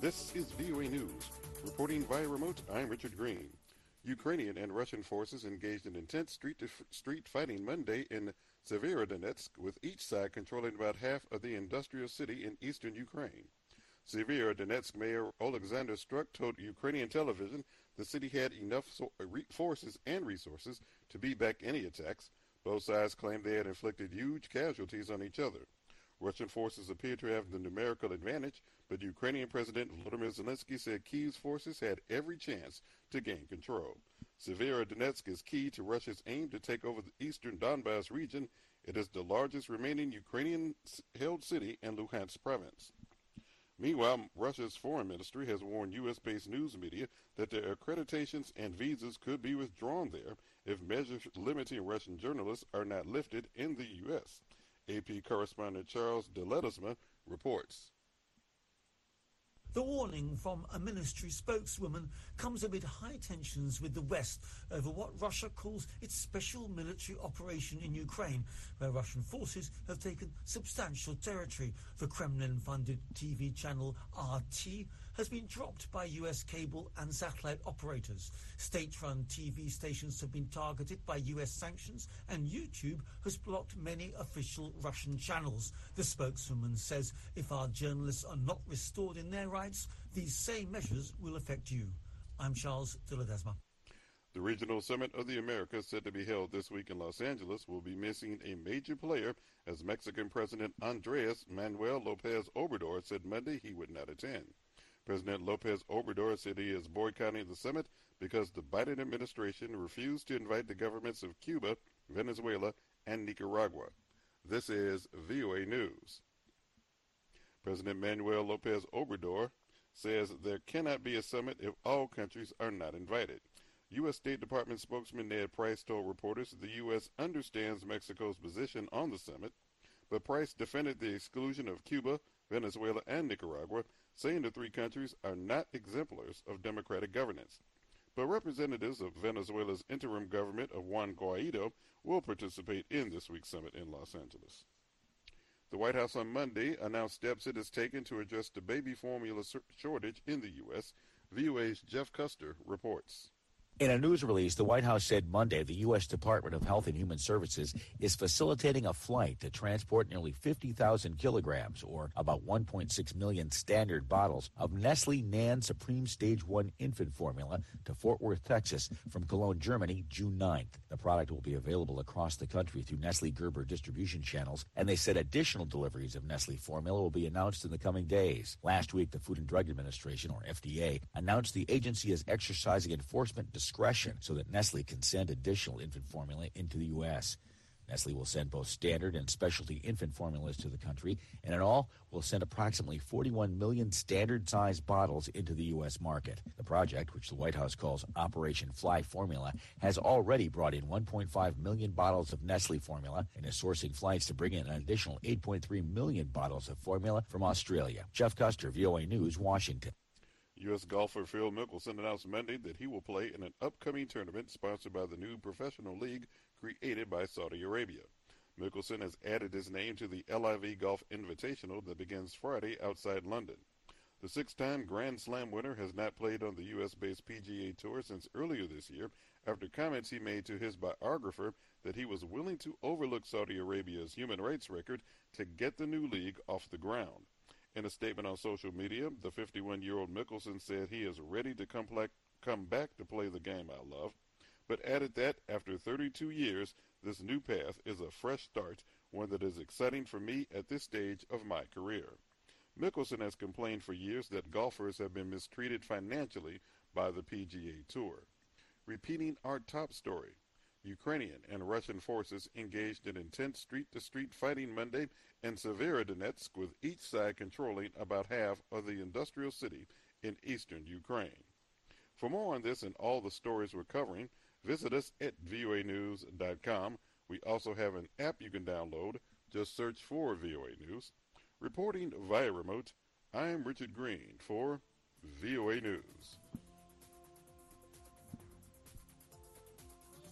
This is VOA News. Reporting via remote, I'm Richard Green. Ukrainian and Russian forces engaged in intense street-to-street fighting Monday in Severodonetsk, with each side controlling about half of the industrial city in eastern Ukraine. Severodonetsk Mayor Alexander Struk told Ukrainian television the city had enough forces and resources to beat back any attacks. Both sides claimed they had inflicted huge casualties on each other. Russian forces appear to have the numerical advantage, but Ukrainian President Volodymyr Zelensky said Kyiv's forces had every chance to gain control. Severodonetsk is key to Russia's aim to take over the eastern Donbas region. It is the largest remaining Ukrainian-held city in Luhansk province. Meanwhile, Russia's foreign ministry has warned U.S.-based news media that their accreditations and visas could be withdrawn there if measures limiting Russian journalists are not lifted in the U.S. AP correspondent Charles de Ledesma reports. The warning from a ministry spokeswoman comes amid high tensions with the West over what Russia calls its special military operation in Ukraine, where Russian forces have taken substantial territory. The Kremlin-funded TV channel RT has been dropped by U.S. cable and satellite operators. State-run TV stations have been targeted by U.S. sanctions, and YouTube has blocked many official Russian channels. The spokeswoman says if our journalists are not restored in their rights, these same measures will affect you. I'm Charles de Ledesma. The regional summit of the Americas, said to be held this week in Los Angeles, will be missing a major player as Mexican President Andres Manuel Lopez Obrador said Monday he would not attend. President Lopez Obrador said he is boycotting the summit because the Biden administration refused to invite the governments of Cuba, Venezuela, and Nicaragua. This is VOA News. President Manuel Lopez Obrador says there cannot be a summit if all countries are not invited. U.S. State Department spokesman Ned Price told reporters that the U.S. understands Mexico's position on the summit, but Price defended the exclusion of Cuba, Venezuela, and Nicaragua, saying the three countries are not exemplars of democratic governance. But representatives of Venezuela's interim government of Juan Guaido will participate in this week's summit in Los Angeles. The White House on Monday announced steps it has taken to address the baby formula shortage in the U.S. VOA's Jeff Custer reports. In a news release, the White House said Monday the U.S. Department of Health and Human Services is facilitating a flight to transport nearly 50,000 kilograms, or about 1.6 million standard bottles, of Nestle NAN Supreme Stage 1 infant formula to Fort Worth, Texas, from Cologne, Germany, June 9th. The product will be available across the country through Nestle Gerber distribution channels, and they said additional deliveries of Nestle formula will be announced in the coming days. Last week, the Food and Drug Administration, or FDA, announced the agency is exercising enforcement discretion so that Nestle can send additional infant formula into the U.S. Nestle will send both standard and specialty infant formulas to the country, and in all will send approximately 41 million standard-sized bottles into the U.S. market. The project, which the White House calls Operation Fly Formula, has already brought in 1.5 million bottles of Nestle formula and is sourcing flights to bring in an additional 8.3 million bottles of formula from Australia. Jeff Custer, VOA News, Washington. U.S. golfer Phil Mickelson announced Monday that he will play in an upcoming tournament sponsored by the new professional league created by Saudi Arabia. Mickelson has added his name to the LIV Golf Invitational that begins Friday outside London. The six-time Grand Slam winner has not played on the U.S.-based PGA Tour since earlier this year after comments he made to his biographer that he was willing to overlook Saudi Arabia's human rights record to get the new league off the ground. In a statement on social media, the 51-year-old Mickelson said he is ready to come back to play the game I love, but added that after 32 years, this new path is a fresh start, one that is exciting for me at this stage of my career. Mickelson has complained for years that golfers have been mistreated financially by the PGA Tour. Repeating our top story, Ukrainian and Russian forces engaged in intense street-to-street fighting Monday in Severodonetsk, with each side controlling about half of the industrial city in eastern Ukraine. For more on this and all the stories we're covering, visit us at voanews.com. We also have an app you can download. Just search for VOA News. Reporting via remote, I'm Richard Green for VOA News.